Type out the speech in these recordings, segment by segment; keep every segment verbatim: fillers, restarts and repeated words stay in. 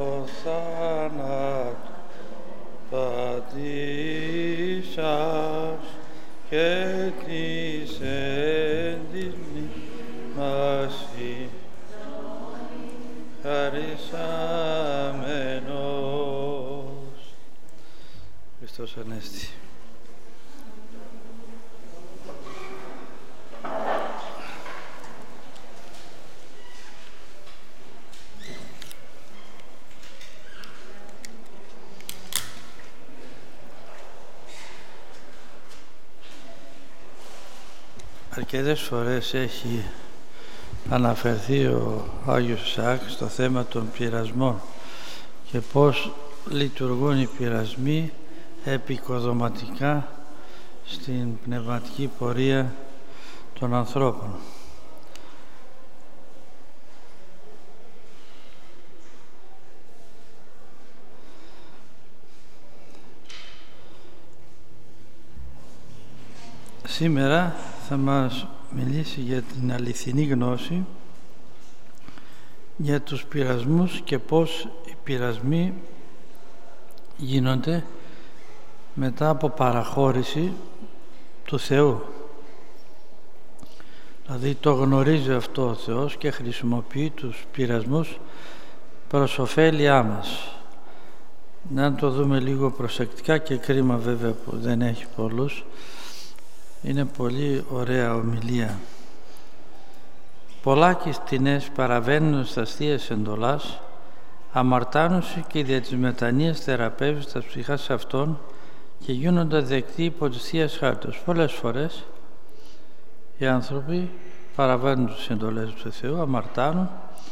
θάνατο πατήσας και της εν της μνήμασι χαρισάμενος. Χριστός Ανέστη. Αρκετές φορές έχει αναφερθεί ο Άγιος Ισαάκ στο θέμα των πειρασμών και πώς λειτουργούν οι πειρασμοί επικοδοματικά στην πνευματική πορεία των ανθρώπων. Σήμερα θα μας μιλήσει για την αληθινή γνώση, για τους πειρασμούς και πώς οι πειρασμοί γίνονται μετά από παραχώρηση του Θεού. Δηλαδή το γνωρίζει αυτό ο Θεός και χρησιμοποιεί τους πειρασμούς προς ωφέλειά μας. Να το δούμε λίγο προσεκτικά, και κρίμα βέβαια που δεν έχει πολλούς. Είναι πολύ ωραία ομιλία. Πολλάκις τινές παραβαίνουν στα θείας εντολάς, αμαρτάνουσι και δια της μετανοίας θεραπεύει τα ψυχάς αυτών και γίνονται δεκτοί υπό της θείας χάρτος. Πολλές φορές οι άνθρωποι παραβαίνουν τις εντολές του Θεού, αμαρτάνουν,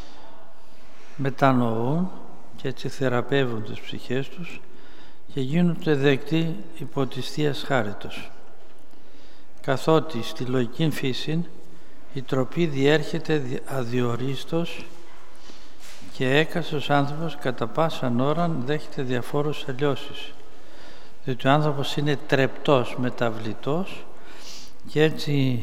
μετανοούν και έτσι θεραπεύουν τις ψυχές τους και γίνονται δεκτοί υπό της θείας χάριτος. Καθότι στη λογική φύση η τροπή διέρχεται αδιορίστως και έκαστος άνθρωπος κατά πάσαν ώραν δέχεται διαφόρους αλλοιώσεις. Διότι ο άνθρωπος είναι τρεπτός, μεταβλητός και έτσι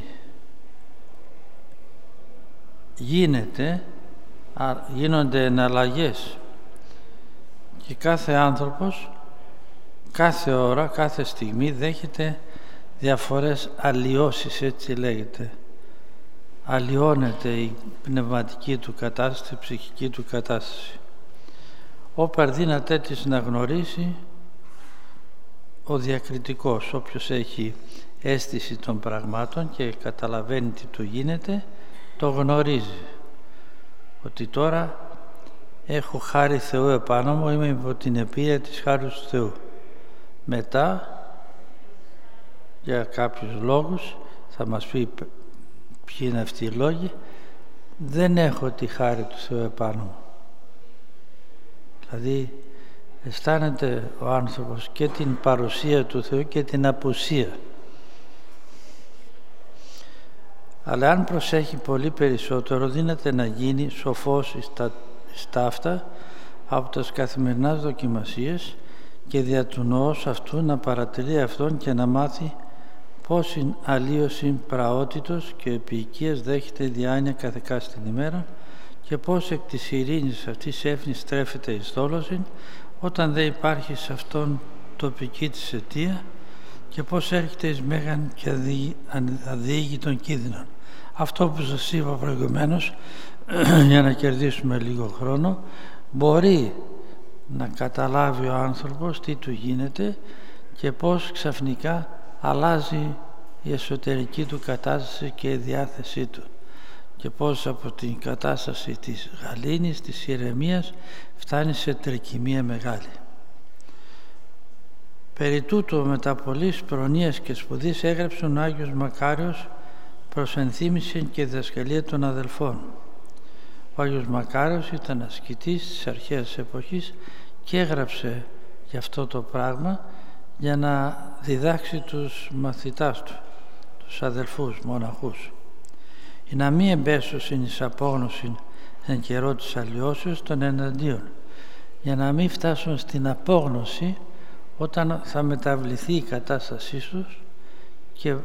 γίνεται, γίνονται εναλλαγές και κάθε άνθρωπος κάθε ώρα, κάθε στιγμή δέχεται διαφορές αλλοιώσεις, έτσι λέγεται. Αλλοιώνεται η πνευματική του κατάσταση, η ψυχική του κατάσταση. Όπερ δύναται της να γνωρίσει ο διακριτικός, όποιος έχει αίσθηση των πραγμάτων και καταλαβαίνει τι του γίνεται, το γνωρίζει. Ότι τώρα έχω χάρη Θεού επάνω μου, είμαι υπό την επίρρεια της χάρης του Θεού. Μετά, για κάποιους λόγους, θα μας πει ποιοι είναι αυτοί οι λόγοι, δεν έχω τη χάρη του Θεού επάνω μου. Δηλαδή αισθάνεται ο άνθρωπος και την παρουσία του Θεού και την απουσία. Αλλά αν προσέχει πολύ περισσότερο, δύναται να γίνει σοφός στα, στα αυτά από τις καθημερινάς δοκιμασίες και δια του νοός αυτού να παρατηρεί αυτόν και να μάθει πόσην αλλίωσιν πραότητος και επί οικίας δέχεται διάνοια καθεκά στην ημέρα και πώς εκ της ειρήνης αυτής έφνης στρέφεται εις δόλωσιν όταν δεν υπάρχει σε αυτόν τοπική της αιτία και πώς έρχεται εις μέγαν και αδιήγητον κίνδυνον. Αυτό που σας είπα προηγουμένως, για να κερδίσουμε λίγο χρόνο, μπορεί να καταλάβει ο άνθρωπος τι του γίνεται και πώς ξαφνικά αλλάζει η εσωτερική του κατάσταση και η διάθεσή του και πώς από την κατάσταση της γαλήνης, της ηρεμίας φτάνει σε τρικυμία μεγάλη. Περί τούτου μετά πολλής προνοίας και σπουδής έγραψε ο Άγιος Μακάριος προς ενθύμηση και διδασκαλία των αδελφών. Ο Άγιος Μακάριος ήταν ασκητής της αρχαίας εποχής και έγραψε για αυτό το πράγμα για να διδάξει τους μαθητάς του, τους αδελφούς, μοναχούς. Η να μη εμπέσωσιν εις απόγνωσιν εν καιρό της αλλοιώσεως των εναντίον, για να μην φτάσουν στην απόγνωση όταν θα μεταβληθεί η κατάστασή τους και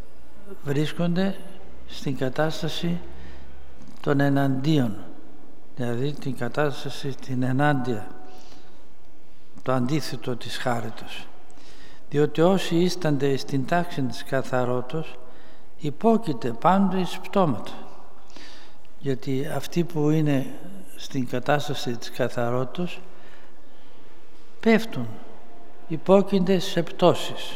βρίσκονται στην κατάσταση των εναντίον δηλαδή την κατάσταση την ενάντια, το αντίθετο της χάριτος. Διότι όσοι ίστανται στην τάξη της καθαρότητος υπόκειται πάντοτε εις πτώματα. Γιατί αυτοί που είναι στην κατάσταση της καθαρότητος πέφτουν, υπόκεινται σε πτώσεις,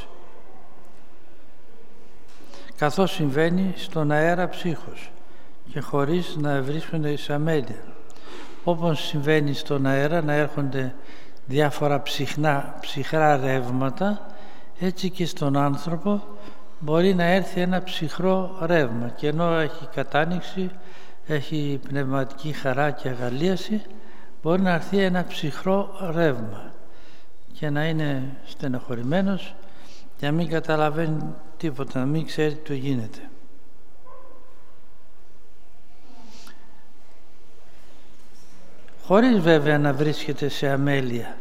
καθώς συμβαίνει στον αέρα ψύχος και χωρίς να βρίσκονται εις αμέλεια. Όπως συμβαίνει στον αέρα να έρχονται διάφορα ψυχνά, ψυχρά ρεύματα, έτσι και στον άνθρωπο μπορεί να έρθει ένα ψυχρό ρεύμα, και ενώ έχει κατάνοιξη, έχει πνευματική χαρά και αγαλίαση, μπορεί να έρθει ένα ψυχρό ρεύμα και να είναι στενοχωρημένος και να μην καταλαβαίνει τίποτα, να μην ξέρει τι γίνεται. Χωρίς βέβαια να βρίσκεται σε αμέλεια.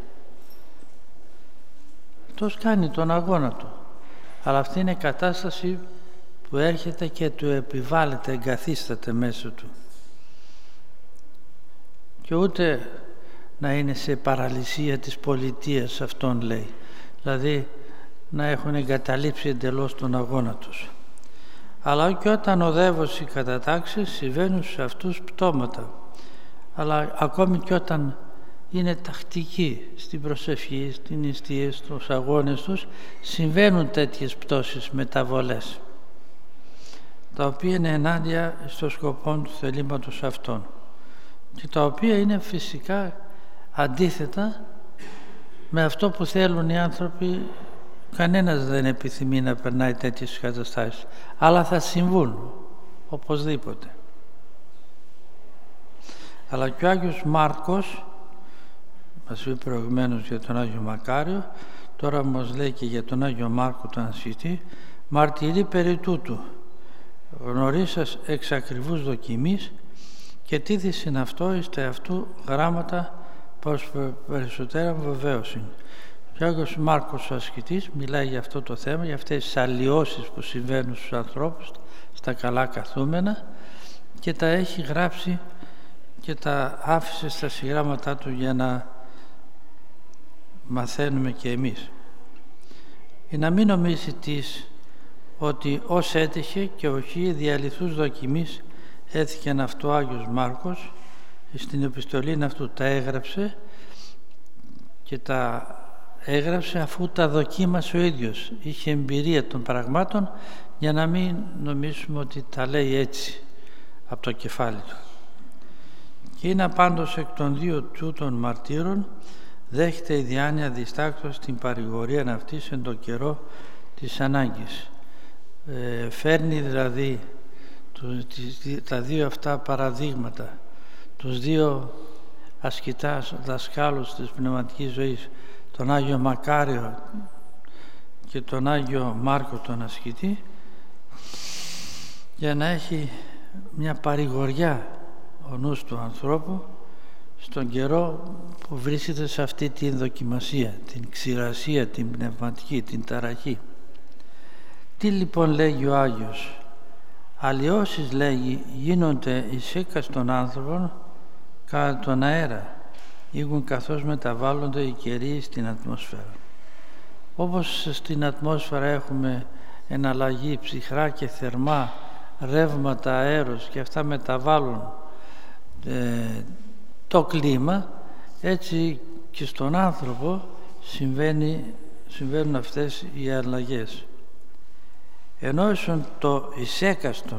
Αυτός κάνει τον αγώνα του, αλλά αυτή είναι κατάσταση που έρχεται και του επιβάλλεται, εγκαθίσταται μέσα του. Και ούτε να είναι σε παραλυσία της πολιτείας, αυτόν λέει. Δηλαδή να έχουν εγκαταλείψει εντελώς τον αγώνα τους. Αλλά και όταν οδεύουν οι κατατάξεις συμβαίνουν σε αυτούς πτώματα. Αλλά ακόμη και όταν είναι τακτικοί στην προσευχή, στην νηστεία, στους αγώνες τους, συμβαίνουν τέτοιες πτώσεις, μεταβολές, τα οποία είναι ενάντια στο σκοπό του θελήματος αυτών και τα οποία είναι φυσικά αντίθετα με αυτό που θέλουν οι άνθρωποι. Κανένας δεν επιθυμεί να περνάει τέτοιες καταστάσεις, αλλά θα συμβούν οπωσδήποτε. Αλλά και ο Άγιος Μάρκος μας είπε προηγουμένως για τον Άγιο Μακάριο, τώρα μας λέει και για τον Άγιο Μάρκο τον ασκητή, μαρτυρεί περί τούτου, γνωρίσας εξ ακριβούς δοκιμής και τίθησιν αυτό εις τε αυτού γράμματα προς περισσότεραν βεβαίωση. Και ο Άγιος Μάρκος ο ασκητής μιλάει για αυτό το θέμα, για αυτές τις αλλοιώσεις που συμβαίνουν στους ανθρώπους στα καλά καθούμενα, και τα έχει γράψει και τα άφησε στα συγγράμματά του για να μαθαίνουμε και εμείς. Για να μην νομίζει της ότι ως έτυχε και οχι διαλυθούς δοκιμής έθηκεν αυτό ο Άγιος Μάρκος, στην επιστολή αυτού τα έγραψε και τα έγραψε αφού τα δοκίμασε ο ίδιος. Είχε εμπειρία των πραγμάτων, για να μην νομίζουμε ότι τα λέει έτσι από το κεφάλι του. Και είναι πάντως εκ των δύο τούτων μαρτύρων δέχεται η διάνοια διστάκτως την παρηγορία αυτής εν το καιρό της ανάγκης. Ε, φέρνει δηλαδή του, τις, τα δύο αυτά παραδείγματα, τους δύο ασκητάς δασκάλους της πνευματικής ζωής, τον Άγιο Μακάριο και τον Άγιο Μάρκο τον ασκητή, για να έχει μια παρηγοριά ο νους του ανθρώπου στον καιρό που βρίσκεται σε αυτή την δοκιμασία, την ξηρασία, την πνευματική, την ταραχή. Τι λοιπόν λέγει ο Άγιος? Αλλοιώσεις, λέγει, γίνονται εις έκας των άνθρωπων κατά τον αέρα, ήγουν καθώς μεταβάλλονται οι καιροί στην ατμόσφαιρα. Όπως στην ατμόσφαιρα έχουμε εναλλαγή ψυχρά και θερμά ρεύματα αέρος και αυτά μεταβάλλουν ε, το κλίμα, έτσι και στον άνθρωπο συμβαίνει, συμβαίνουν αυτές οι αλλαγές. Ενώ ίσον το εισέκαστον,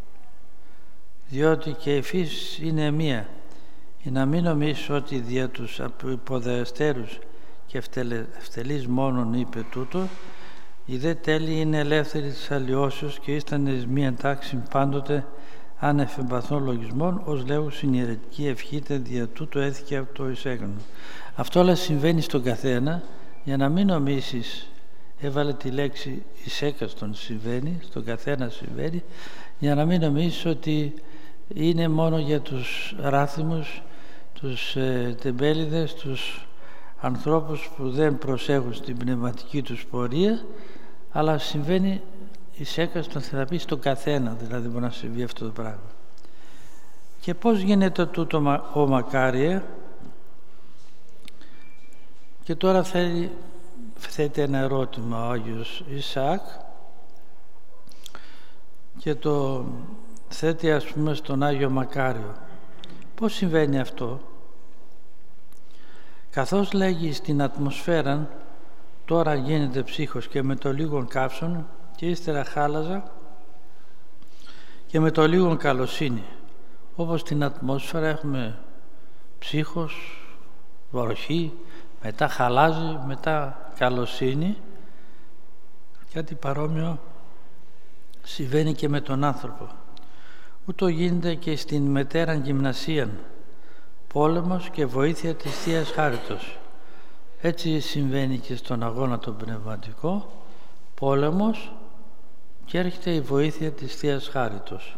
διότι και η φύση είναι μία, για να μην νομίσεις ότι δια τους υποδεστέρους και ευτελείς μόνον είπε τούτο, η δε τέλη είναι ελεύθερη της αλλοιώσεως και ήσταν εις μία τάξη πάντοτε άνευ εμπαθών λογισμών, ως λέγουν στην ιερετική ευχήτε δια τούτο έθηκε από το εισέγνω. Αυτό όλα συμβαίνει στον καθένα, για να μην νομίσεις, έβαλε τη λέξη εισέκαστον, συμβαίνει, στον καθένα συμβαίνει, για να μην νομίσεις ότι είναι μόνο για τους ράθιμους, τους ε, τεμπέληδες, τους ανθρώπους που δεν προσέχουν στην πνευματική τους πορεία, αλλά συμβαίνει εισέκαστον, θα πει στον καθένα, δηλαδή μπορεί να συμβεί αυτό το πράγμα. Και πώς γίνεται τούτο ο Μακάριε? Και τώρα θέλει, θέτει ένα ερώτημα ο Άγιος Ισαάκ και το θέτει ας πούμε στον Άγιο Μακάριο. Πώς συμβαίνει αυτό? Καθώς λέγει στην ατμοσφαίρα τώρα γίνεται ψύχος και με το λίγον καύσον και ύστερα χάλαζα και με το λίγον καλοσύνη. Όπως στην ατμόσφαιρα έχουμε ψύχος, βροχή, μετά χαλάζει, μετά καλοσύνη. Κάτι παρόμοιο συμβαίνει και με τον άνθρωπο. Ούτω γίνεται και στην μετέραν γυμνασίαν, πόλεμος και βοήθεια της Θείας Χάριτος. Έτσι συμβαίνει και στον αγώνα τον πνευματικό, πόλεμος και έρχεται η βοήθεια της Θείας Χάριτος.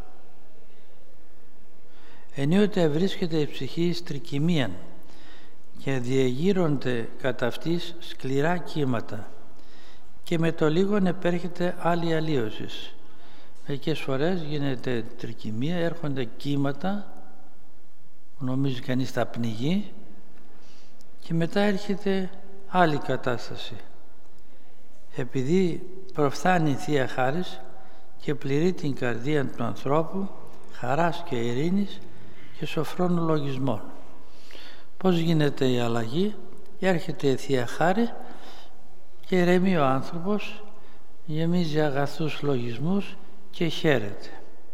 Ενίοτε βρίσκεται η ψυχή στρικυμίαν και διεγείρονται κατά αυτής σκληρά κύματα και με το λίγον επέρχεται άλλη αλλίωσης. Μερικές φορές γίνεται τρικυμία, έρχονται κύματα, νομίζει κανείς θα πνιγεί και μετά έρχεται άλλη κατάσταση. Επειδή προφθάνει η Θεία Χάρις και πληρεί την καρδία του ανθρώπου χαράς και ειρήνης και σοφρών λογισμών. Πώς γίνεται η αλλαγή? Έρχεται η Θεία Χάρη και ηρεμεί ο άνθρωπος, γεμίζει αγαθούς λογισμούς και χαίρεται.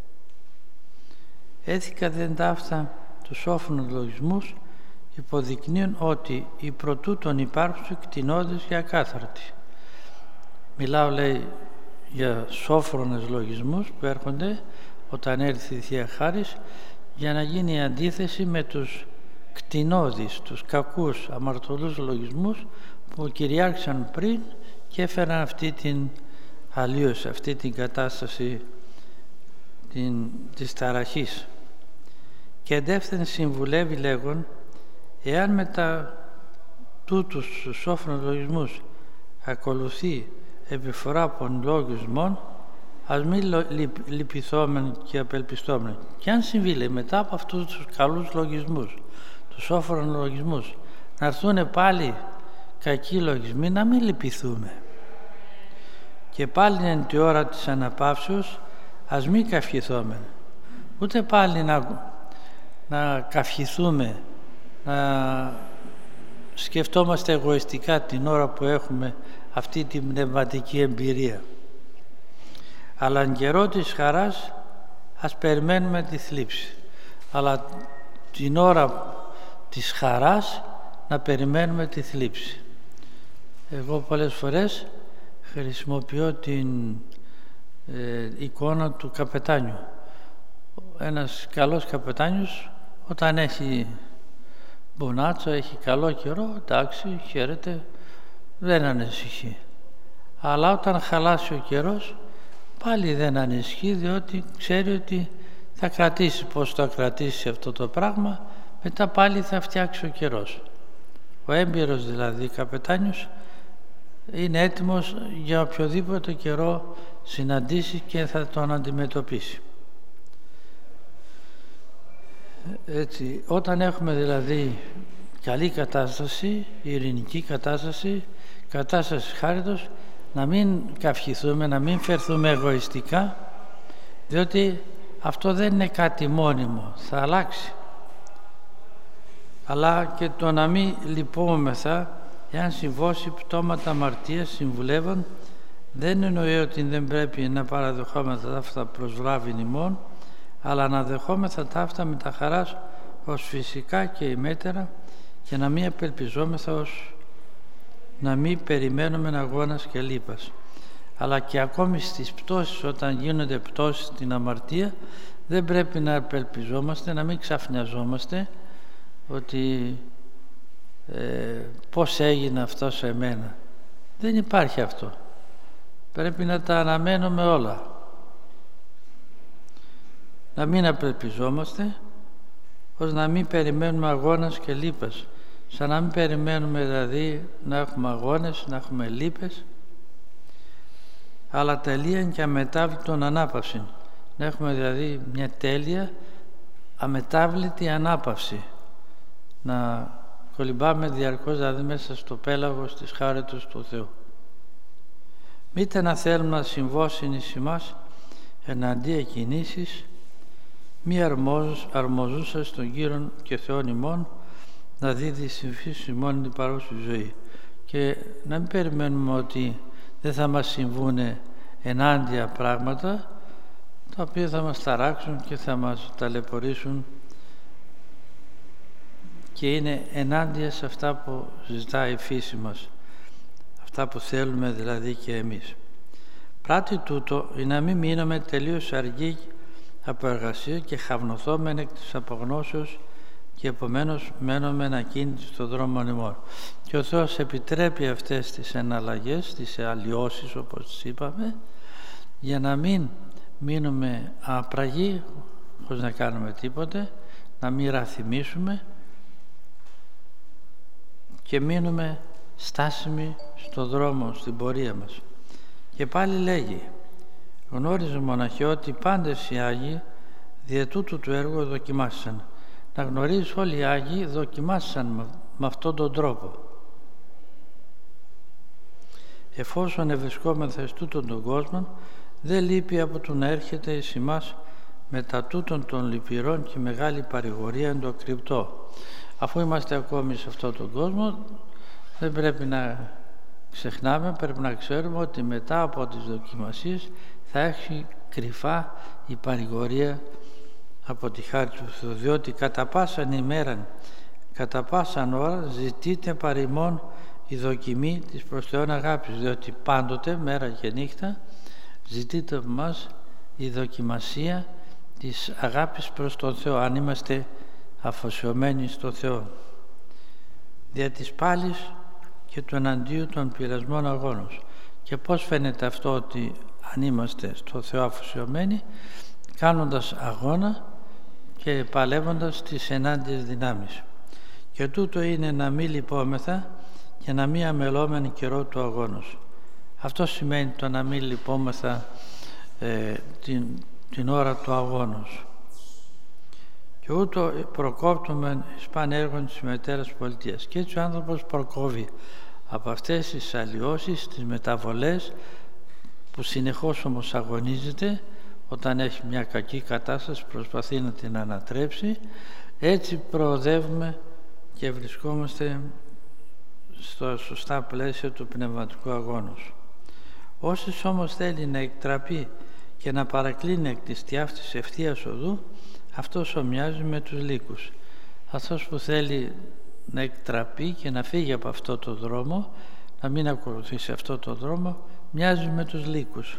Έτσι καθεν ταύτα τους σόφρων λογισμούς υποδεικνύουν ότι οι προτούτων υπάρξουν κτηνώδες και ακάθαρτοι. Μιλάω, λέει, για σόφρονες λογισμούς που έρχονται όταν έρθει η Θεία Χάρις για να γίνει η αντίθεση με τους κτηνώδεις, τους κακούς αμαρτωλούς λογισμούς που κυριάρχησαν πριν και έφεραν αυτή την αλλίωση, αυτή την κατάσταση την, της ταραχής. Και εντεύθεν συμβουλεύει λέγον, εάν μετά τούτους τους σόφρονους λογισμούς ακολουθεί επιφορά των λογισμών, ας μην λυπηθόμεν και απελπιστόμεν. Και αν συμβεί, λέει, μετά από αυτούς τους καλούς λογισμούς, τους σόφρονους λογισμούς, να έρθουν πάλι κακοί λογισμοί, να μην λυπηθούμε. Και πάλι είναι τη ώρα της αναπαύσεως, ας μην καυχηθούμε. Ούτε πάλι να, να καυχηθούμε, να σκεφτόμαστε εγωιστικά την ώρα που έχουμε αυτή την πνευματική εμπειρία. Αλλά εν καιρό της χαράς ας περιμένουμε τη θλίψη. Αλλά την ώρα της χαράς να περιμένουμε τη θλίψη. Εγώ πολλές φορές χρησιμοποιώ την ε, εικόνα του καπετάνιου. Ένας καλός καπετάνιος όταν έχει μπονάτσο, έχει καλό καιρό, εντάξει, χαίρεται, δεν ανησυχεί. Αλλά όταν χαλάσει ο καιρός πάλι δεν ανησυχεί, διότι ξέρει ότι θα κρατήσει, πώς θα κρατήσει αυτό το πράγμα, μετά πάλι θα φτιάξει ο καιρός. Ο έμπειρος δηλαδή καπετάνιος είναι έτοιμος για οποιοδήποτε καιρό συναντήσει και θα τον αντιμετωπίσει. Έτσι, όταν έχουμε δηλαδή καλή κατάσταση, ειρηνική κατάσταση, κατάσταση χάριτος, να μην καυχηθούμε, να μην φερθούμε εγωιστικά, διότι αυτό δεν είναι κάτι μόνιμο, θα αλλάξει. Αλλά και το να μην λυπόμεθα, εάν συμβώσει πτώματα αμαρτίας συμβουλεύων, δεν εννοεί ότι δεν πρέπει να παραδεχόμεθα ταύτα προς βλάβην ημών, αλλά να δεχόμεθα ταύτα με τα χαράς ως φυσικά και ημέτερα και να μην απελπιζόμεθα ως να μην περιμένουμε αγώνας και λύπας. Αλλά και ακόμη στις πτώσεις, όταν γίνονται πτώσεις στην αμαρτία, δεν πρέπει να απελπιζόμαστε, να μην ξαφνιαζόμαστε ότι ε, πώς έγινε αυτό σε μένα. Δεν υπάρχει αυτό. Πρέπει να τα αναμένουμε όλα. Να μην απελπιζόμαστε, ως να μην περιμένουμε αγώνας και λύπας. Σαν να μην περιμένουμε δηλαδή να έχουμε αγώνες, να έχουμε λύπες, αλλά τελείαν και αμετάβλητον ανάπαυση. Να έχουμε δηλαδή μια τέλεια αμετάβλητη ανάπαυση, να κολυμπάμε διαρκώς δηλαδή μέσα στο πέλαγος της χάριτος του Θεού. Μήτε να θέλουμε να συμβώσουν εις ημάς εναντία κινήσεις, μη αρμοζούσα στον Κύριον και Θεόν ημών, να δίδει συμφίσεις ημών την παρούση ζωή. Και να μην περιμένουμε ότι δεν θα μας συμβούν ενάντια πράγματα, τα οποία θα μας ταράξουν και θα μας ταλαιπωρήσουν και είναι ενάντια σε αυτά που ζητάει η φύση μας, αυτά που θέλουμε δηλαδή και εμείς. Πράτη τούτο είναι να μην μείνουμε τελείως αργοί από εργασία και χαυνοθόμεν εκ της απογνώσεως και επομένως μένουμε ακίνητοι στον δρόμο ημών. Και ο Θεός επιτρέπει αυτές τις εναλλαγές, τις αλλοιώσεις όπως τις είπαμε, για να μην μείνουμε απραγοί χωρίς να κάνουμε τίποτε, να μην ραθυμίσουμε και μείνουμε στάσιμοι στον δρόμο, στην πορεία μας. Και πάλι λέγει, γνώριζε μοναχέ ότι πάντες οι Άγιοι δια τούτου του έργου δοκιμάσαν. Να γνωρίζεις όλοι οι Άγιοι δοκιμάσαν με, με αυτόν τον τρόπο. Εφόσον ευρισκόμεθα εις τούτον τον κόσμο, δεν λείπει από το να έρχεται εις ημάς μετά τούτον των λυπηρών και μεγάλη παρηγορία εν το κρυπτό. Αφού είμαστε ακόμη σε αυτόν τον κόσμο, δεν πρέπει να ξεχνάμε, πρέπει να ξέρουμε ότι μετά από τις δοκιμασίες θα έχει κρυφά η παρηγορία από τη χάρη του Θεού, διότι κατά πάσαν ημέραν, κατά πάσαν ώρα ζητείτε παρημών η δοκιμή της προς Θεόν αγάπης, διότι πάντοτε μέρα και νύχτα ζητείτε από μας η δοκιμασία της αγάπης προς τον Θεό, αν είμαστε αφοσιωμένοι στο Θεό. Δια της πάλης και του εναντίου των πειρασμών αγώνος. Και πώς φαίνεται αυτό ότι αν είμαστε στο Θεό αφοσιωμένοι, κάνοντας αγώνα και παλεύοντας τις ενάντιες δυνάμεις. Και τούτο είναι να μην λυπόμεθα και να μην αμελώμεν καιρό του αγώνος. Αυτό σημαίνει το να μην λυπόμεθα ε, την, την ώρα του αγώνος. Και ούτω προκόπτουμε εις παν έργων της μετέρας πολιτείας. Και έτσι ο άνθρωπος προκόβει από αυτές τις αλλοιώσεις, τις μεταβολές που συνεχώς όμως αγωνίζεται, όταν έχει μια κακή κατάσταση προσπαθεί να την ανατρέψει. Έτσι προοδεύουμε και βρισκόμαστε στο σωστά πλαίσιο του πνευματικού αγώνος. Όσοι όμως θέλει να εκτραπεί και να παρακλίνει εκ της τιάφτης ευθείας οδού, αυτός ομοιάζει με τους λύκους. Αυτός που θέλει να εκτραπεί και να φύγει από αυτό το δρόμο, να μην ακολουθήσει αυτό το δρόμο, μοιάζει με τους λύκους.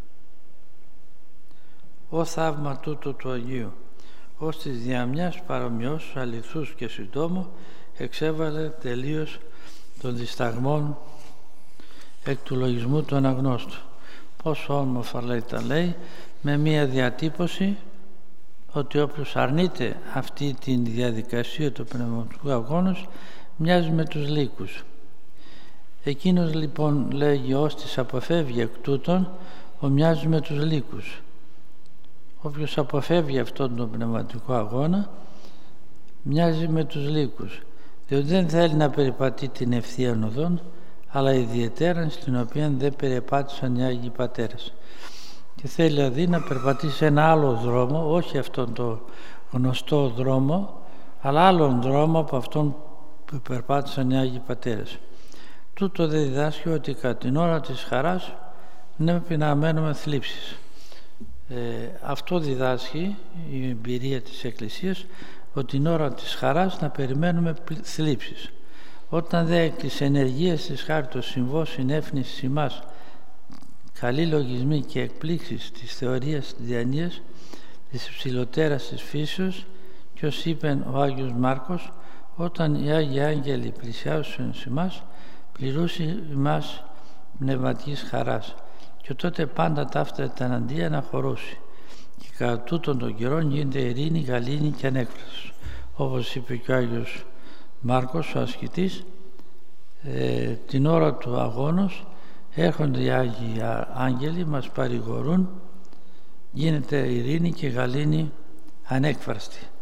Ω θαύμα τούτο του Αγίου, ως της διαμιάς παρομοιώσεως αληθούς και συντόμου, εξέβαλε τελείως των δισταγμών εκ του λογισμού του αναγνώστου. Πόσο όμορφα λέει τα λέει, με μία διατύπωση ότι όποιος αρνείται αυτή τη διαδικασία του πνευματικού αγώνος μοιάζει με τους λύκους. Εκείνος λοιπόν λέγει ως της αποφεύγει εκ τούτων ομοιάζει με τους λύκους. Όποιος αποφεύγει αυτόν τον πνευματικό αγώνα μοιάζει με τους λύκους, διότι δεν θέλει να περιπατεί την ευθεία οδόν, αλλά ιδιαίτερα στην οποία δεν περιπάτησαν οι Άγιοι Πατέρες. Και θέλει δηλαδή να περπατήσει ένα άλλο δρόμο, όχι αυτόν τον γνωστό δρόμο, αλλά άλλον δρόμο από αυτόν που περπάτησαν οι Άγιοι Πατέρες. Τούτο δεν διδάσκει ότι κατά την ώρα της χαράς πρέπει να μένουμε θλίψεις. Ε, αυτό διδάσκει η εμπειρία της Εκκλησίας, ότι την ώρα της χαράς να περιμένουμε θλίψεις. Όταν δε τις ενεργείες της χάριτος συμβώ συνέφνης ημάς καλοί λογισμοί και εκπλήξεις της θεωρίας της διανοίας της υψηλότερας της φύσεως, και ως είπε ο Άγιος Μάρκος, όταν οι Άγιοι Άγγελοι πλησιάσουν σε εμάς, πληρούσε εμάς πνευματικής χαράς, και τότε πάντα ταύτα τα εναντία να χωρώσει. Και κατά τούτον των καιρών γίνεται ειρήνη, γαλήνη και ανέκφραση. Όπως είπε και ο Άγιος Μάρκος, ο ασκητής, ε, την ώρα του αγώνος έρχονται οι Άγιοι Άγγελοι, μας παρηγορούν, γίνεται ειρήνη και γαλήνη ανέκφραστη.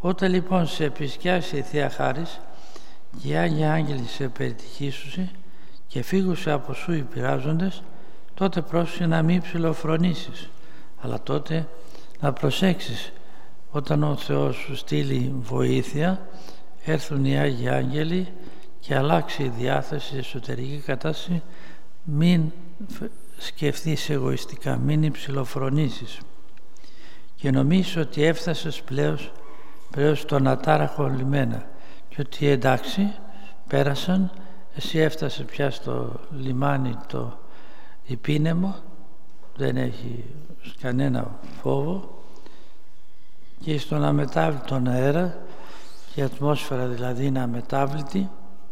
Όταν λοιπόν σε επισκιάσει η Θεία Χάρις και οι Άγιοι Άγγελοι σε περιτυχήσουσι και φύγουσε από σου οι πειράζοντες, τότε πρόσεχε να μην ψηλοφρονήσεις, αλλά τότε να προσέξεις όταν ο Θεός σου στείλει βοήθεια, έρθουν οι Άγιοι Άγγελοι και αλλάξει η διάθεση, η εσωτερική κατάσταση, μην σκεφτείς εγωιστικά, μην υψηλοφρονήσεις και νομίζεις ότι έφτασες πλέον, πλέον στον ατάραχο λιμένα και ότι εντάξει πέρασαν, εσύ έφτασε πια στο λιμάνι το υπήνεμο, δεν έχει κανένα φόβο και στον αμετάβλητον αέρα, η ατμόσφαιρα δηλαδή είναι αμετάβλητη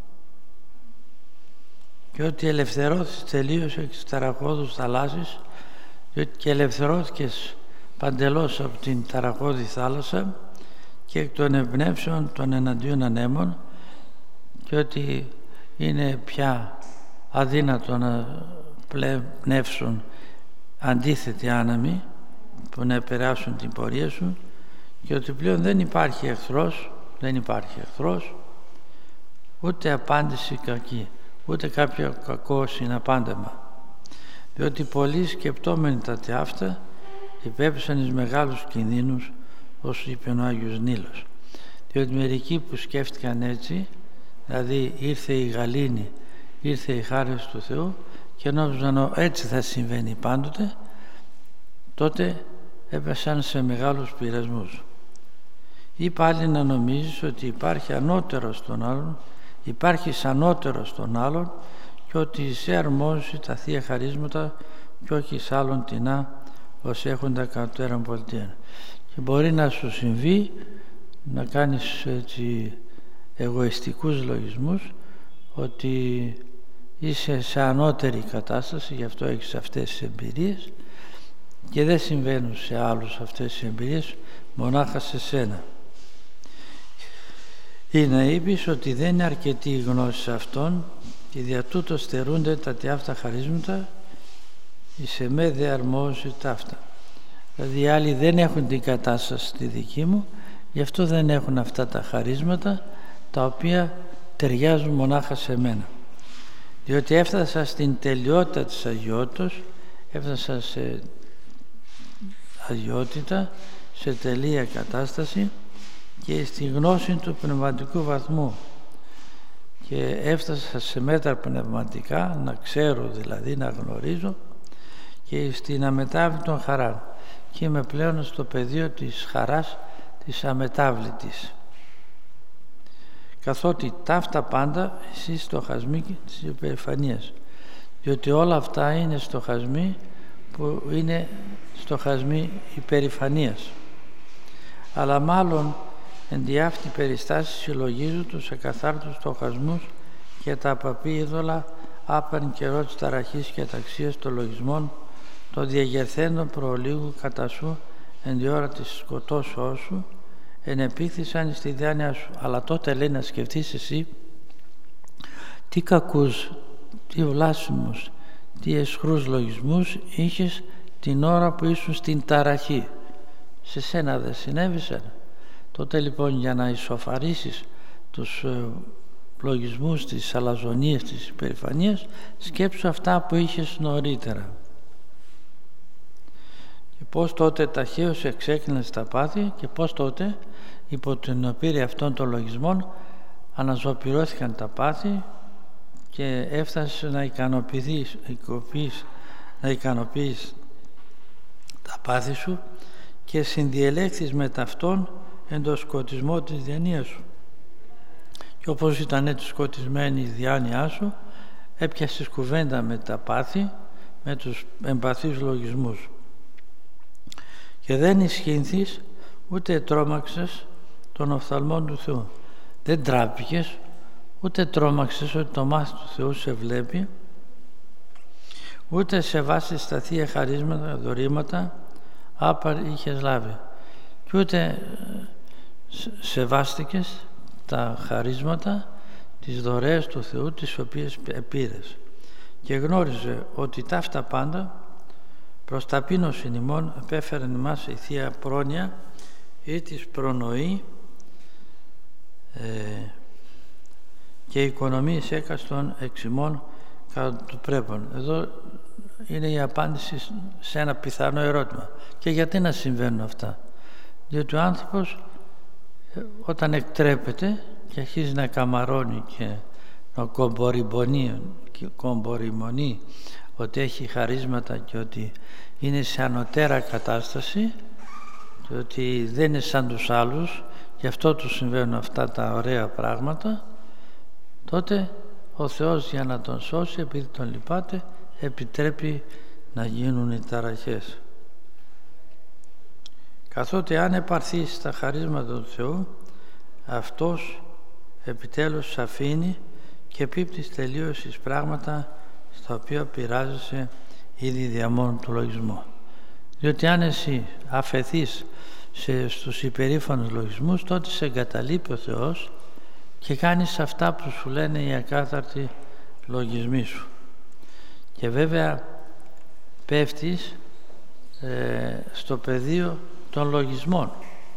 και ότι ελευθερώθηκες τελείως εκ της ταραχώδους θαλάσσης και ελευθερώθηκες παντελώς από την ταραχώδη θάλασσα και εκ των εμπνεύσεων των εναντίον ανέμων και ότι είναι πια αδύνατο να πνεύσουν αντίθετοι άνεμοι που να επηρεάσουν την πορεία σου και ότι πλέον δεν υπάρχει εχθρός, δεν υπάρχει εχθρός, ούτε απάντηση κακή, ούτε κάποιο κακό συναπάντεμα. Διότι πολλοί σκεπτόμενοι τα αυτά υπέπεσαν εις μεγάλους κινδύνους, όσο είπε ο Άγιος Νίλος. Διότι μερικοί που σκέφτηκαν έτσι, δηλαδή ήρθε η γαλήνη, ήρθε η χάρις του Θεού και νόμιζαν έτσι θα συμβαίνει πάντοτε, τότε έπεσαν σε μεγάλους πειρασμούς. Ή πάλι να νομίζεις ότι υπάρχει ανώτερος στον άλλον, υπάρχει ανώτερος στον άλλον και ότι σε αρμόζει τα Θεία Χαρίσματα και όχι σ' άλλον τεινά ως έχουν τα κατωτέραν πολιτεία. Και μπορεί να σου συμβεί να κάνεις έτσι εγωιστικούς λογισμούς ότι είσαι σε ανώτερη κατάσταση, γι' αυτό έχεις αυτές τις εμπειρίες και δεν συμβαίνουν σε άλλους αυτές τις εμπειρίες, μονάχα σε σένα. Ή να είπεις ότι δεν είναι αρκετή η γνώση αυτών και δια τούτο στερούνται τα τι αυτά χαρίσματα, εις εμέ δε αρμόζει ταύτα. Δηλαδή οι άλλοι δεν έχουν την κατάσταση στη δική μου, γι' αυτό δεν έχουν αυτά τα χαρίσματα τα οποία ταιριάζουν μονάχα σε μένα. Διότι έφτασα στην τελειότητα της αγιότητας, έφτασα σε αγιότητα, σε τελεία κατάσταση και στη γνώση του πνευματικού βαθμού και έφτασα σε μέτρα πνευματικά, να ξέρω δηλαδή, να γνωρίζω και στην αμετάβλητον χαρά και είμαι πλέον στο πεδίο της χαράς της αμετάβλητης, καθότι ταύτα πάντα εσύ στοχασμοί της υπερηφανίας, διότι όλα αυτά είναι στοχασμοί που είναι στοχασμοί υπερηφανίας, αλλά μάλλον εν τη αυτή περιστάση συλλογίζουν τους ακαθάρτους στοχασμούς και τα απαπή είδωλα άπαν καιρό της ταραχής και αταξίας των λογισμών των διαγερθέντων προολίγου κατά σου εν τη ώρα της σκοτώσεώς σου ενεπίθυσαν στη διάνοια σου. Αλλά τότε λέει να σκεφτείς εσύ τι κακούς, τι βλάσιμους, τι αισχρούς λογισμούς είχες την ώρα που ήσουν στην ταραχή. Σε σένα δεν συνέβησαν? Τότε λοιπόν για να ισοφαρίσεις τους ε, λογισμούς της αλαζονίας, της υπερηφανίας, σκέψου αυτά που είχες νωρίτερα. Και πώς τότε ταχαίως εξέκρινες τα πάθη και πώς τότε υπό την οπήρη αυτών των λογισμών αναζωπυρώθηκαν τα πάθη και έφτασες να ικανοποιείς, να ικανοποιείς τα πάθη σου και συνδιελέχθης με ταυτόν εν το σκοτισμό της διανοίας σου. Και όπως ήταν έτσι σκοτισμένη η διάνοιά σου, έπιασες κουβέντα με τα πάθη, με τους εμπαθείς λογισμούς. Και δεν ισχύνθης ούτε τρόμαξες των οφθαλμών του Θεού. Δεν τράπηκες, ούτε τρόμαξες ότι το μάτι του Θεού σε βλέπει, ούτε σε βάση στα Θεία Χαρίσματα, δωρήματα, άπαρ είχες λάβει. Και ούτε σεβάστηκες τα χαρίσματα, τις δωρεές του Θεού, τις οποίες πήρες. Και γνώριζε ότι ταύτα πάντα προς ταπείνωσιν ημών επέφερεν ημάς η Θεία Πρόνοια ή της προνοή ε, και οικονομίες έκαστον εξημών κατά του πρέπον. Εδώ είναι η απάντηση σε ένα πιθανό ερώτημα. Και γιατί να συμβαίνουν αυτά? Διότι ο άνθρωπος όταν εκτρέπεται και αρχίζει να καμαρώνει και να κομπορημονεί ότι έχει χαρίσματα και ότι είναι σε ανωτέρα κατάσταση και ότι δεν είναι σαν τους άλλους, γι' αυτό του συμβαίνουν αυτά τα ωραία πράγματα, τότε ο Θεός, για να τον σώσει, επειδή τον λυπάται, επιτρέπει να γίνουν οι ταραχές. Καθότι αν επαρθεί στα χαρίσματα του Θεού, αυτός επιτέλους αφήνει και πίπτει τελείως εις πράγματα στα οποία πειράζεσαι ήδη δια μόνο του λογισμού. Διότι αν εσύ αφαιθείς σε, στους υπερήφανους λογισμούς, τότε σε εγκαταλείπει ο Θεός και κάνεις αυτά που σου λένε οι ακάθαρτοι λογισμοί σου. Και βέβαια πέφτεις ε, στο πεδίο των λογισμών.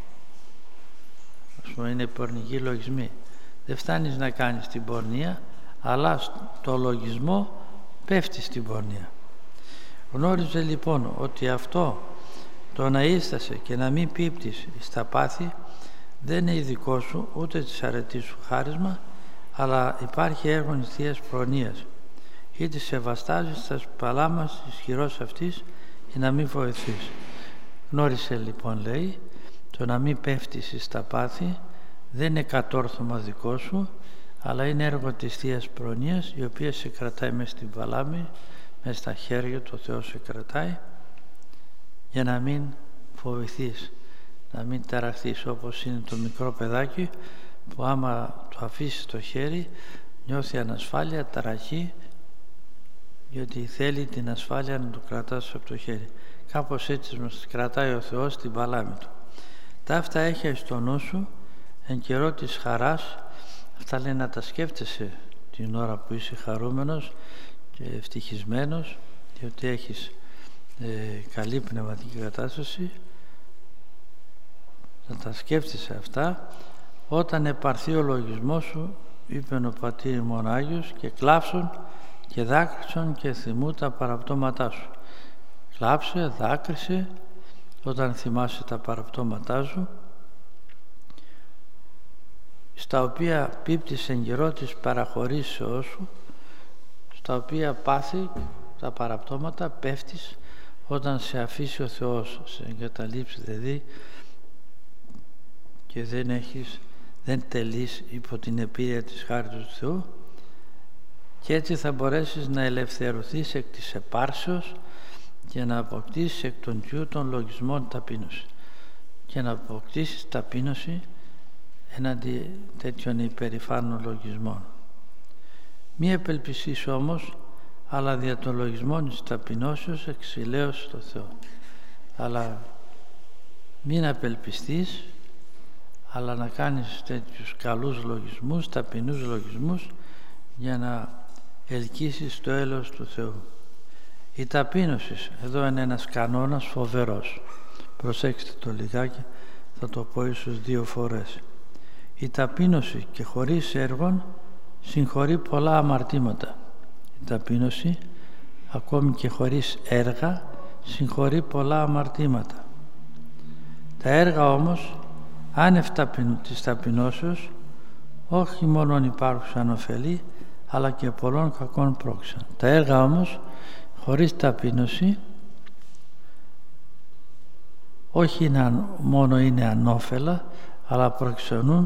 Ας πούμε, είναι πορνικοί λογισμοί. Δεν φτάνεις να κάνεις την πορνεία, αλλά στο λογισμό πέφτεις στην πορνεία. Γνώριζε λοιπόν ότι αυτό το να ίστασε και να μην πίπτεις στα πάθη δεν είναι δικό σου, ούτε της αρετής σου χάρισμα, αλλά υπάρχει έργο της Θείας Προνοίας. Είτε σε βαστάζει στα παλάμας ισχυρός αυτής ή να μην βοηθείς. Γνώρισε λοιπόν, λέει, το να μην πέφτεις στα πάθη δεν είναι κατόρθωμα δικό σου, αλλά είναι έργο της Θείας Προνοίας, η οποία σε κρατάει μες στην παλάμη, μες στα χέρια του, ο Θεός σε κρατάει, για να μην φοβηθείς, να μην ταραχθείς, όπως είναι το μικρό παιδάκι που άμα το αφήσει το χέρι νιώθει ανασφάλεια, ταραχή, γιατί θέλει την ασφάλεια να το κρατάς από το χέρι. Κάπως έτσι μας κρατάει ο Θεός στην παλάμη του. Τα αυτά έχει στο νου σου εν καιρό της χαράς. Αυτά λέει να τα σκέφτεσαι την ώρα που είσαι χαρούμενος και ευτυχισμένος, διότι έχεις ε, καλή πνευματική κατάσταση. Να τα σκέφτεσαι αυτά όταν επαρθεί ο λογισμός σου, είπε ο πατήρ ημών Άγιος, και κλάψουν και δάκρυσαν και θυμού τα παραπτώματά σου. Κλάψε, δάκρυσε όταν θυμάσαι τα παραπτώματά σου, στα οποία πίπτεις εν καιρό της παραχωρήσεώς σου, στα οποία πάθη τα παραπτώματα, πέφτεις όταν σε αφήσει ο Θεός, σε εγκαταλείψει δηλαδή και δεν έχεις, δεν τελείς υπό την επίρρεια της χάριτος του Θεού, και έτσι θα μπορέσεις να ελευθερωθείς εκ της επάρσεως και να αποκτήσεις εκ των γιου των λογισμών ταπείνωση, και να αποκτήσεις ταπείνωση έναντι τέτοιων υπερηφάνων λογισμών. Μη επελπισείς όμως, αλλά δια των λογισμών της ταπεινώσεως εξηλαίως στο Θεό. Αλλά μην απελπιστείς, αλλά να κάνεις τέτοιους καλούς λογισμούς, ταπεινούς λογισμούς, για να ελκύσεις το έλεος του Θεού. Η ταπείνωση, εδώ είναι ένας κανόνας φοβερός. Προσέξτε το λιγάκι, θα το πω ίσως δύο φορές. Η ταπείνωση και χωρίς έργων συγχωρεί πολλά αμαρτήματα. Η ταπείνωση, ακόμη και χωρίς έργα, συγχωρεί πολλά αμαρτήματα. Τα έργα όμως, άνευ της ταπεινώσεως, όχι μόνον υπάρχουσαν ωφελή, αλλά και πολλών κακών πρόξαν. Τα έργα όμως, χωρίς ταπείνωση, όχι είναι, μόνο είναι ανώφελα, αλλά προξενούν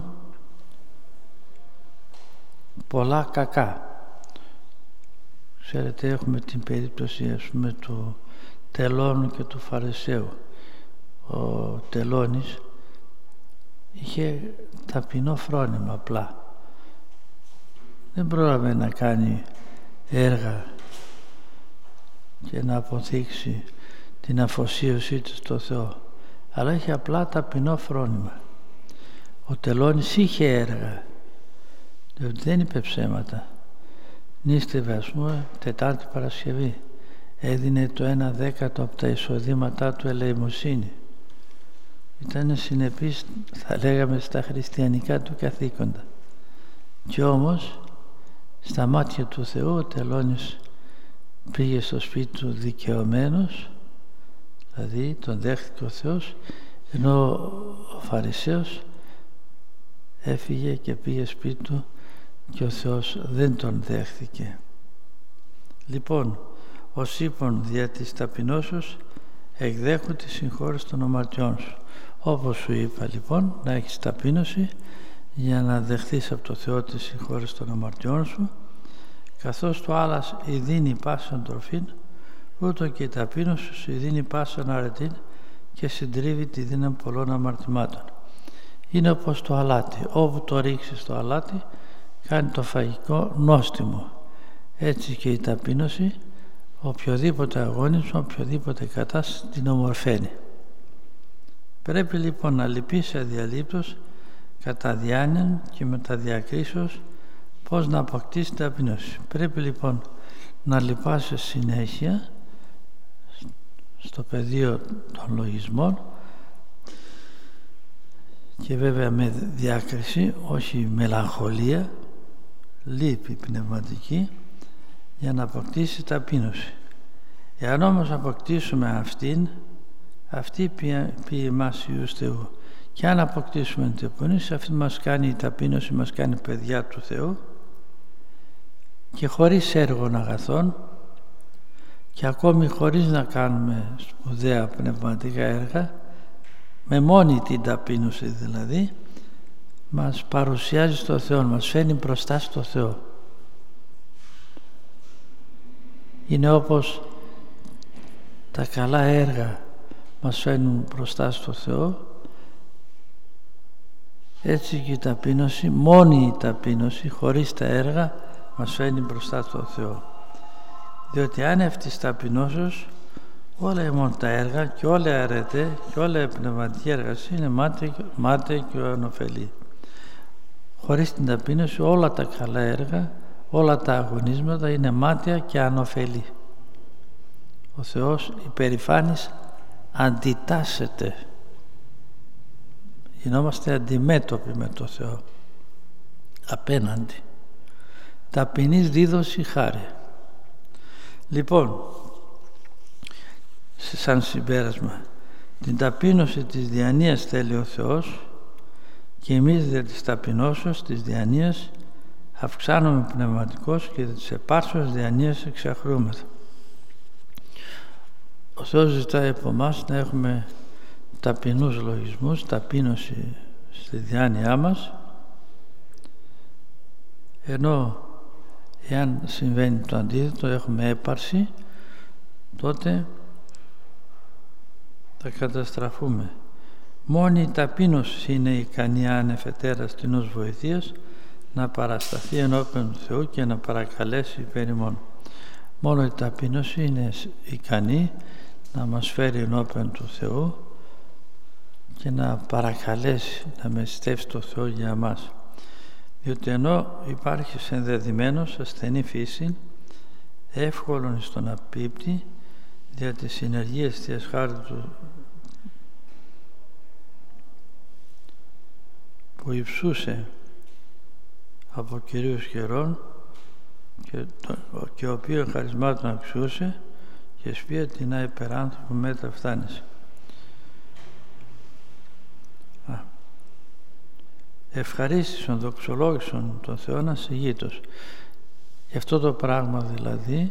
πολλά κακά. Ξέρετε, έχουμε την περίπτωση, ας πούμε, του Τελώνου και του Φαρισαίου. Ο Τελώνης είχε ταπεινό φρόνημα απλά. Δεν πρόλαβε να κάνει έργα και να αποδείξει την αφοσίωσή του στο Θεό, αλλά είχε απλά ταπεινό φρόνημα. Ο Τελώνης είχε έργα, διότι δεν είπε ψέματα. Νίστευε, ας πούμε, Τετάρτη Παρασκευή, έδινε το ένα δέκατο από τα εισοδήματά του ελεημοσύνη. ήταν συνεπής, θα λέγαμε, στα χριστιανικά του καθήκοντα. Κι όμως στα μάτια του Θεού ο τελώνης πήγε στο σπίτι του δικαιωμένος, δηλαδή τον δέχτηκε ο Θεός, ενώ ο Φαρισαίος έφυγε και πήγε σπίτι του και ο Θεός δεν τον δέχθηκε. Λοιπόν, ως είπων δια της ταπεινώσεως εκδέχουν τη συγχώρεση των αμαρτιών σου. Όπως σου είπα λοιπόν, να έχεις ταπείνωση για να δεχθείς από το Θεό τη συγχώρεση των αμαρτιών σου, καθώς το άλλας η δίνει πάσαν τροφήν, ούτω και η ταπείνωση σου η δίνει πάσαν αρετήν και συντρίβει τη δύναμη πολλών αμαρτημάτων. Είναι όπως το αλάτι, όπου το ρίξεις το αλάτι κάνει το φαγικό νόστιμο. Έτσι και η ταπείνωση, οποιοδήποτε αγώνισμα, οποιοδήποτε κατάσταση την ομορφαίνει. Πρέπει λοιπόν να λυπείς αδιαλείπτως κατά διάνοιαν και μετά διακρίσεως πώς να αποκτήσει ταπείνωση. Πρέπει λοιπόν να λυπάσαι συνέχεια στο πεδίο των λογισμών και βέβαια με διάκριση, όχι μελαγχολία, λύπη πνευματική, για να αποκτήσει ταπείνωση. Εάν όμως αποκτήσουμε αυτήν, αυτή πει εμάς Υιούς Θεού, και αν αποκτήσουμε την ταπείνωση, αυτή μας κάνει η ταπείνωση, μας κάνει παιδιά του Θεού, και χωρίς έργων αγαθών και ακόμη χωρίς να κάνουμε σπουδαία πνευματικά έργα, με μόνη την ταπείνωση δηλαδή, μας παρουσιάζει στο Θεό, μας φέρνει μπροστά στο Θεό. Είναι όπως τα καλά έργα μας φέρνουν μπροστά στο Θεό, έτσι και η ταπείνωση, μόνη η ταπείνωση, χωρίς τα έργα, μας φέρνει μπροστά στο Θεό. Διότι αν αυτής ταπεινώσεως, όλα μόνο τα έργα και όλα αρετέ και όλα η πνευματική εργασία είναι μάταια, μάταια και ανωφελή. Χωρίς την ταπείνωση όλα τα καλά έργα, όλα τα αγωνίσματα είναι μάταια και ανωφελή. Ο Θεός υπερηφάνης αντιτάσσεται. Γινόμαστε αντιμέτωποι με το Θεό, απέναντι. Ταπεινής δίδωση χάρη. Λοιπόν, σαν συμπέρασμα, την ταπείνωση της διανοίας θέλει ο Θεός και εμείς δια της ταπεινώσεως της διανοίας αυξάνουμε πνευματικώς και δια της επάρσεως διανοίας εξαχρούμεθα. Ο Θεός ζητάει από εμάς να έχουμε ταπεινούς λογισμούς, ταπείνωση στη διάνοιά μας, ενώ εάν συμβαίνει το αντίθετο, έχουμε έπαρση, τότε θα καταστραφούμε. Μόνη η ταπείνωση είναι ικανή άνευ ετέρας τινός βοηθείας να παρασταθεί ενώπιον του Θεού και να παρακαλέσει υπέρ ημών. Μόνο η ταπείνωση είναι ικανή να μας φέρει ενώπιον του Θεού και να παρακαλέσει, να μεστεύσει το Θεό για μας. Διότι ενώ υπάρχει συνδεδεμένος ασθενή φύση, εύκολον στο να πείπτει δια τις συνεργίες της χάριτος που υψούσε από κυρίους καιρών και, το, και ο οποίος χαρισμάτων αξιούσε και σπία την υπεράνθρωπο μέτρα φτάνησε. Ευχαρίστησον, δοξολόγησον τον Θεό να συγγήτως. Γι' αυτό το πράγμα δηλαδή,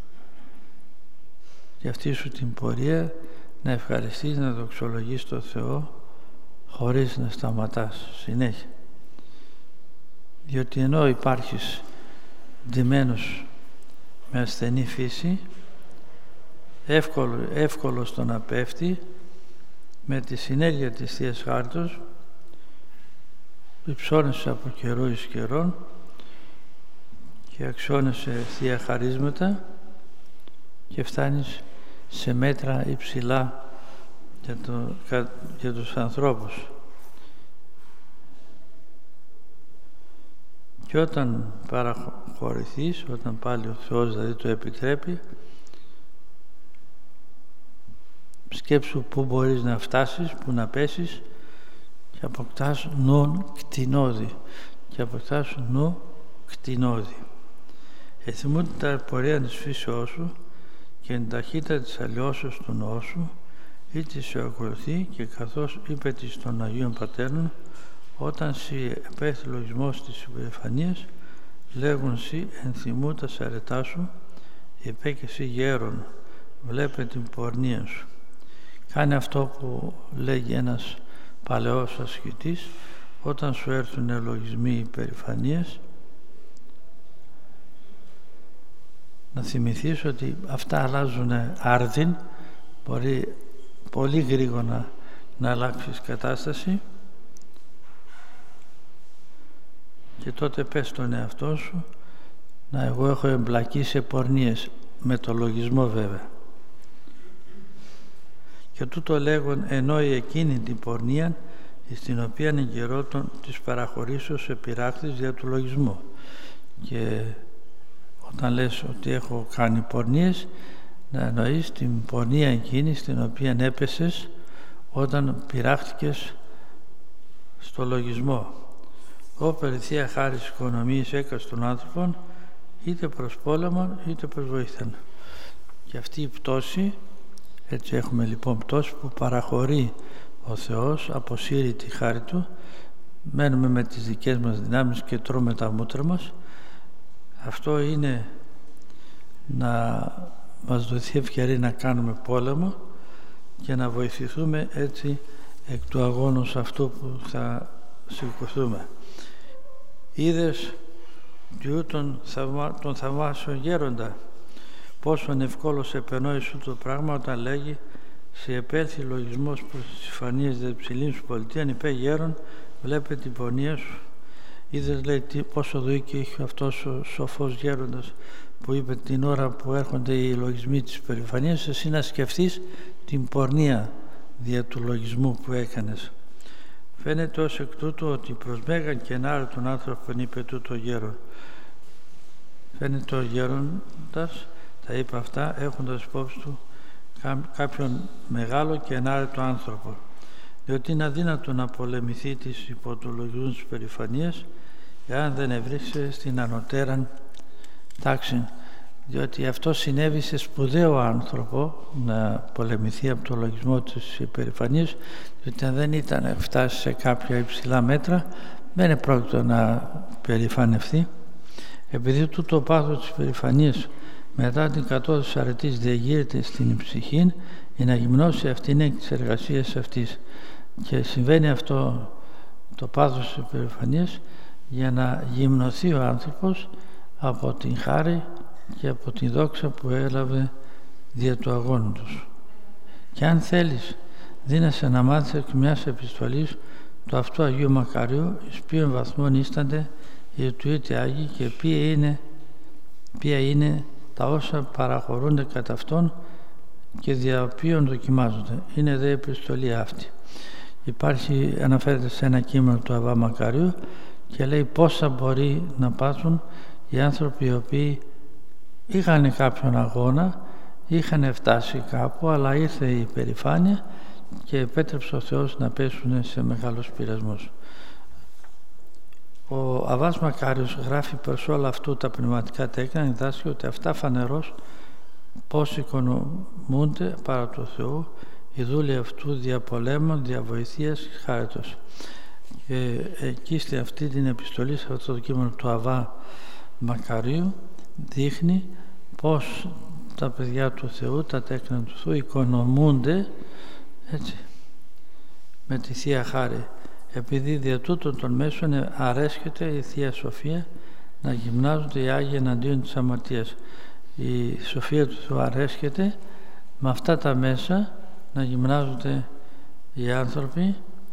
για αυτή σου την πορεία, να ευχαριστείς, να δοξολογείς τον Θεό χωρίς να σταματάς συνέχεια. Διότι ενώ υπάρχεις ντυμένος με ασθενή φύση, εύκολο, εύκολο στο να πέφτει, με τη συνέργεια της Θείας Χάριτος υψώνεσαι από καιρό εις καιρόν και αξιώνεσαι θεία χαρίσματα και φτάνεις σε μέτρα υψηλά για, το, για τους ανθρώπους. Και όταν παραχωρηθείς, όταν πάλι ο Θεός δηλαδή το επιτρέπει, σκέψου πού μπορείς να φτάσεις, πού να πέσεις και αποκτάς νου κτηνώδη και αποκτάς νου κτηνώδη. Εθιμούνται τα πορεία της φύσεώς σου και την ταχύτητα της αλλοιώσεως του νόου σου, είτε σε ακολουθεί και καθώς είπε της των Αγίων Πατέρων, όταν σοι επέθει λογισμός της υπερηφανίας, λέγουν σοι ενθυμού τα σαρετά σου, είπε και σοι γέρον, βλέπε την πορνεία σου. Κάνε αυτό που λέγει ένας παλαιός ασκητής, όταν σου έρθουν λογισμοί υπερηφανίας, να θυμηθείς ότι αυτά αλλάζουν άρδιν, μπορεί πολύ γρήγορα να αλλάξεις κατάσταση και τότε πες στον εαυτό σου να εγώ έχω εμπλακεί σε πορνίες, με το λογισμό βέβαια. Και τούτο λέγον εννοεί εκείνη την πορνεία στην οποία εγκαιρότων της παραχωρήσεως επιράκτης δια του λογισμού. Και όταν λες ότι έχω κάνει πορνίες, να εννοείς την πορνεία εκείνη στην οποία έπεσες όταν πειράχτηκες στο λογισμό. Ω περί θεία χάρις οικονομίας έκας των άνθρωπων, είτε προς πόλεμον είτε προς βοήθειαν. Και αυτή η πτώση, έτσι έχουμε λοιπόν πτώση που παραχωρεί ο Θεός, αποσύρει τη χάρη Του, μένουμε με τις δικές μας δυνάμεις και τρώμε τα μούτρα μας. Αυτό είναι να μας δοθεί ευκαιρία να κάνουμε πόλεμο και να βοηθηθούμε έτσι εκ του αγώνος αυτού που θα σηκωθούμε. Είδες τον, θαυμα, τον θαυμάσιο γέροντα, πόσο ευκόλως επενόει σου το πράγμα όταν λέγει σε επέλθει λογισμός προς τις συμφωνίες δε ψηλήν σου πολιτείαν, υπέ γέρον, βλέπε την πορνεία σου. Είδες, λέει, τι, πόσο δίκιο έχει αυτός ο σοφός γέροντας που είπε την ώρα που έρχονται οι λογισμοί της περηφανίας, εσύ να σκεφτείς την πορνεία δια του λογισμού που έκανες. Φαίνεται ως εκ τούτου ότι προς μέγαν και ενάρε των άνθρωπων είπε τούτο γέρον. Φαίνεται ο γέροντας τα είπε αυτά έχοντας υπόψη του κάποιον μεγάλο και ενάρετο άνθρωπο, διότι είναι αδύνατο να πολεμηθεί της υπό του λογισμού της περηφανίας εάν δεν ευρίσκεσαι στην ανωτέραν τάξη, διότι αυτό συνέβη σε σπουδαίο άνθρωπο να πολεμηθεί από το λογισμό της υπερηφανίας, διότι αν δεν ήταν φτάσει σε κάποια υψηλά μέτρα δεν επρόκειτο να περηφανευτεί. Επειδή τούτο πάθος της υπερηφανίας μετά την κατώδηση αρετής διαγείρεται στην ψυχή, η να γυμνώσει αυτήν εκ της εργασίας αυτής. Και συμβαίνει αυτό το πάθος της υπερηφανίας για να γυμνωθεί ο άνθρωπος από την χάρη και από την δόξα που έλαβε δια του αγώνου τους. Και αν θέλεις, δίνεσαι να μάθεις εκ μιας επιστολής του αυτού Αγίου Μακαριού, εις ποιον βαθμόν ίστανται οι του είτε Άγιοι και ποια είναι, ποια είναι τα όσα παραχωρούνται κατά αυτόν και δια οποίων δοκιμάζονται. Είναι δε επιστολή αυτή. Υπάρχει, αναφέρεται σε ένα κείμενο του Αββά Μακαριού και λέει πόσα μπορεί να πάθουν οι άνθρωποι οι οποίοι είχαν κάποιον αγώνα, είχαν φτάσει κάπου, αλλά ήρθε η υπερηφάνεια και επέτρεψε ο Θεός να πέσουν σε μεγάλους πειρασμούς. Ο Αββάς Μακάριος γράφει προς όλα αυτού τα πνευματικά τέκνα, διδάσκει ότι αυτά φανερώς πώς οικονομούνται παρά του Θεού οι δούλοι αυτού δια πολέμων, δια βοηθείας και χάριτος. Και εκεί στη αυτή την επιστολή, σε αυτό το κείμενο του Αββά Μακαρίου, δείχνει πώς τα παιδιά του Θεού, τα τέκνα του Θεού οικονομούνται έτσι, με τη Θεία Χάρη. Επειδή δια τούτων των μέσων αρέσκεται η Θεία Σοφία να γυμνάζονται οι Άγιοι εναντίον της αμαρτίας. Η Σοφία του Θεού αρέσκεται με αυτά τα μέσα να γυμνάζονται οι άνθρωποι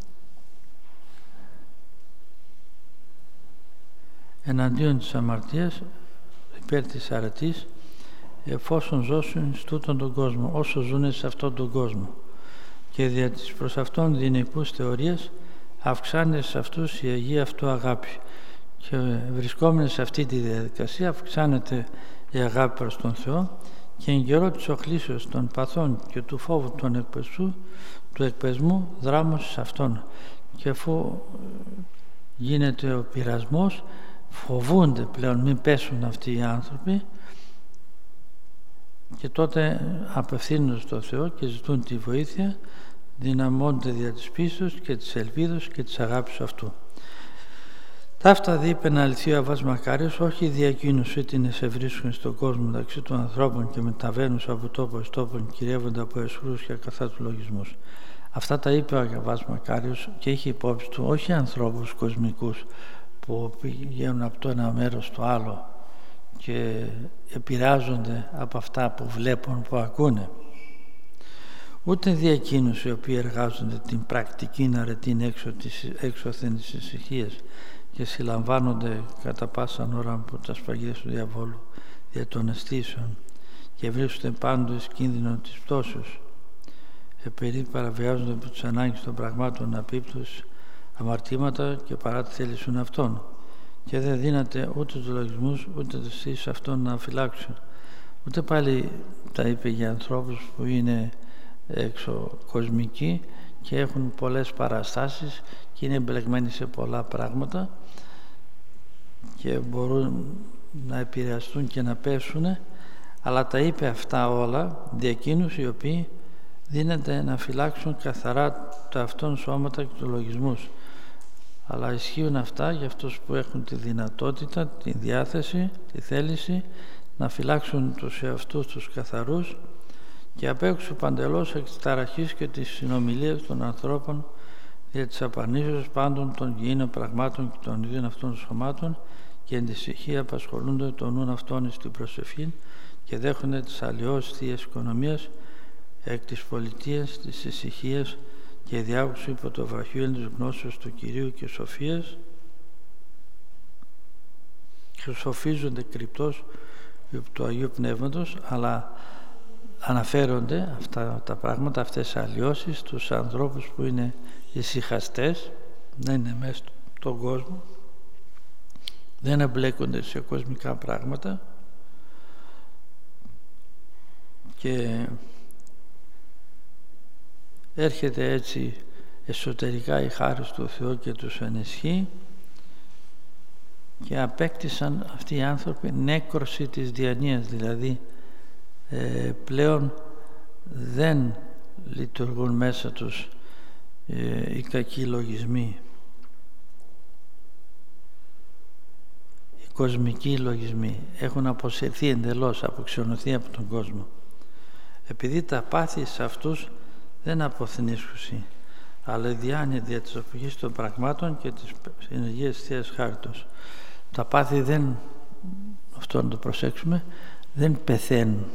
εναντίον της αμαρτίας, υπέρ της αρετής, εφόσον ζώσουν στούτον τον κόσμο, όσο ζουν σε αυτόν τον κόσμο. Και δια της προς αυτόν δυναικούς θεωρίας αυξάνεται σε αυτούς η Αγία αυτού αγάπη. Και βρισκόμενοι σε αυτή τη διαδικασία αυξάνεται η αγάπη προς τον Θεό και εν καιρό της οχλήσεως των παθών και του φόβου των εκπεσού, του εκπεσμού δράμωσης αυτών. Και αφού γίνεται ο πειρασμός, φοβούνται πλέον μην πέσουν αυτοί οι άνθρωποι και τότε απευθύνονται στο Θεό και ζητούν τη βοήθεια, δυναμώνται δια της πίστης και της ελπίδος και της αγάπης αυτού. Ταύτα δει είπε να αληθεί ο Αββάς Μακάριος, όχι δια εκείνους ήτινε σε βρίσκουν στον κόσμο μεταξύ των ανθρώπων και μεταβαίνουν από τόπο εις τόπον, κυριεύονται από εσχρούς και ακαθάτους λογισμούς. Αυτά τα είπε ο Αββάς Μακάριος και είχε υπόψη του όχι ανθρώπους κοσμικούς που πηγαίνουν από το ένα μέρος στο άλλο και επηρεάζονται από αυτά που βλέπουν, που ακούνε. Ούτε δια εκείνους οι οποίοι εργάζονται την πρακτική αρετήν έξω της έξωθεν της ησυχίας και συλλαμβάνονται κατά πάσα ώρα από τα σφαγίδες του διαβόλου δια των αισθήσεων και βρίσκονται πάντοτε κίνδυνο της πτώσεως, επειδή παραβιάζονται από τις ανάγκες των πραγμάτων απίπτους αμαρτήματα και παρά τη θέληση αυτών, και δεν δύναται ούτε τους λογισμούς ούτε τις αισθήσεις αυτών να φυλάξουν. Ούτε πάλι τα είπε για ανθρώπους που είναι έξω κοσμικοί και έχουν πολλές παραστάσεις και είναι εμπλεγμένοι σε πολλά πράγματα και μπορούν να επηρεαστούν και να πέσουν, αλλά τα είπε αυτά όλα δια εκείνους οι οποίοι δίνεται να φυλάξουν καθαρά τα αυτών σώματα και τους λογισμούς. Αλλά ισχύουν αυτά για αυτούς που έχουν τη δυνατότητα, τη διάθεση, τη θέληση να φυλάξουν τους εαυτούς τους καθαρούς και απ' έξω παντελώς εκ της ταραχής και της συνομιλίας των ανθρώπων για τις απαρνήσεως πάντων των γηίνων πραγμάτων και των ιδίων αυτών σωμάτων και εν τη ησυχία απασχολούνται τον νουν αυτών στην προσευχή και δέχονται τις αλλοιώσεις θείας οικονομίας εκ της πολιτείας, της ησυχίας και διάγουση υπό το βραχείο της γνώσεως του Κυρίου και σοφίας και σοφίζονται κρυπτός υπό του Αγίου Πνεύματος, αλλά αναφέρονται αυτά τα πράγματα, αυτές τις αλλοιώσεις τους ανθρώπους που είναι ησυχαστές, δεν είναι μέσα στον κόσμο, δεν εμπλέκονται σε κοσμικά πράγματα και έρχεται έτσι εσωτερικά η χάρις του Θεού και τους ενισχύει και απέκτησαν αυτοί οι άνθρωποι νέκρωση της διανοίας, δηλαδή ε, πλέον δεν λειτουργούν μέσα τους ε, οι κακοί λογισμοί, οι κοσμικοί λογισμοί έχουν αποσυρθεί εντελώς, αποξιονωθεί από τον κόσμο, επειδή τα πάθη σε αυτούς δεν αποθνίσκουσι, αλλά η διάνοια δια της αποφυγής των πραγμάτων και της ενεργείας Θείας Χάριτος. Τα πάθη δεν, αυτό να το προσέξουμε, δεν πεθαίνουν,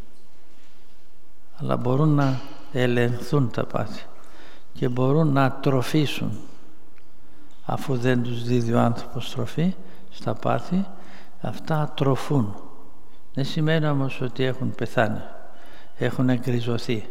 αλλά μπορούν να ελεγχθούν τα πάθη και μπορούν να τροφήσουν. Αφού δεν τους δίδει ο άνθρωπος τροφή στα πάθη, αυτά ατροφούν. Δεν σημαίνει όμως ότι έχουν πεθάνει, έχουν εγκριζωθεί.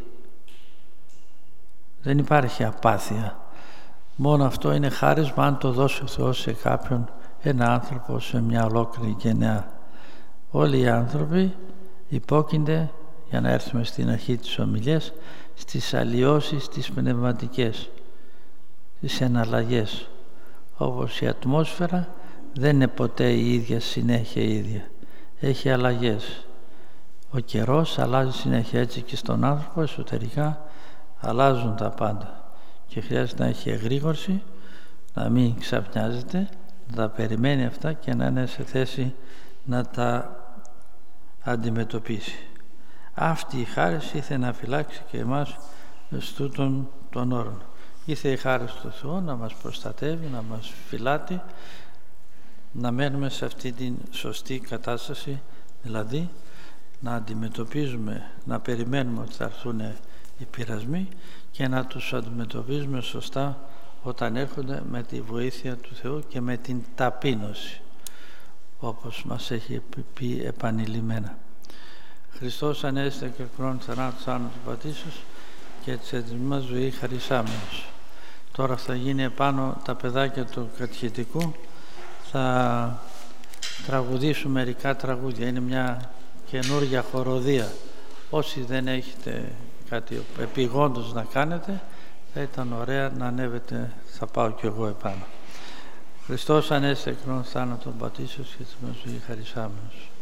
Δεν υπάρχει απάθεια. Μόνο αυτό είναι χάρισμα αν το δώσει ο Θεός σε κάποιον, ένα άνθρωπο, σε μια ολόκληρη γενιά. Όλοι οι άνθρωποι υπόκεινται, για να έρθουμε στην αρχή της ομιλίας, στις αλλοιώσεις τις πνευματικές, στις εναλλαγές. Όπως η ατμόσφαιρα δεν είναι ποτέ η ίδια συνέχεια η ίδια. Έχει αλλαγές. Ο καιρός αλλάζει συνέχεια, έτσι και στον άνθρωπο εσωτερικά αλλάζουν τα πάντα και χρειάζεται να έχει εγρήγορση, να μην ξαφνιάζεται, να τα περιμένει αυτά και να είναι σε θέση να τα αντιμετωπίσει. Αυτή η χάρις ήθελε να φυλάξει και εμάς στούτων των όρων. Ήθελε η χάρις του Θεού να μας προστατεύει, να μας φυλάτει, να μένουμε σε αυτή την σωστή κατάσταση, δηλαδή να αντιμετωπίζουμε, να περιμένουμε ότι θα έρθουν οι πειρασμοί και να τους αντιμετωπίζουμε σωστά όταν έρχονται με τη βοήθεια του Θεού και με την ταπείνωση, όπως μας έχει πει επανειλημμένα. Χριστός ανέστηκε και κρόν θανάτου θάνατος πατήσεως και της έτοιμης μας ζωή χαρισάμενος. Τώρα θα γίνει επάνω τα παιδάκια του κατηχητικού, θα τραγουδήσουν μερικά τραγούδια. Είναι μια καινούργια χοροδία. Όσοι δεν έχετε κάτι επιγόντως να κάνετε, θα ήταν ωραία να ανέβετε, θα πάω κι εγώ επάνω. Χριστός Ανέστη εκ νέων θάνατον πατήσεως και της ζωή χαρισάμενος.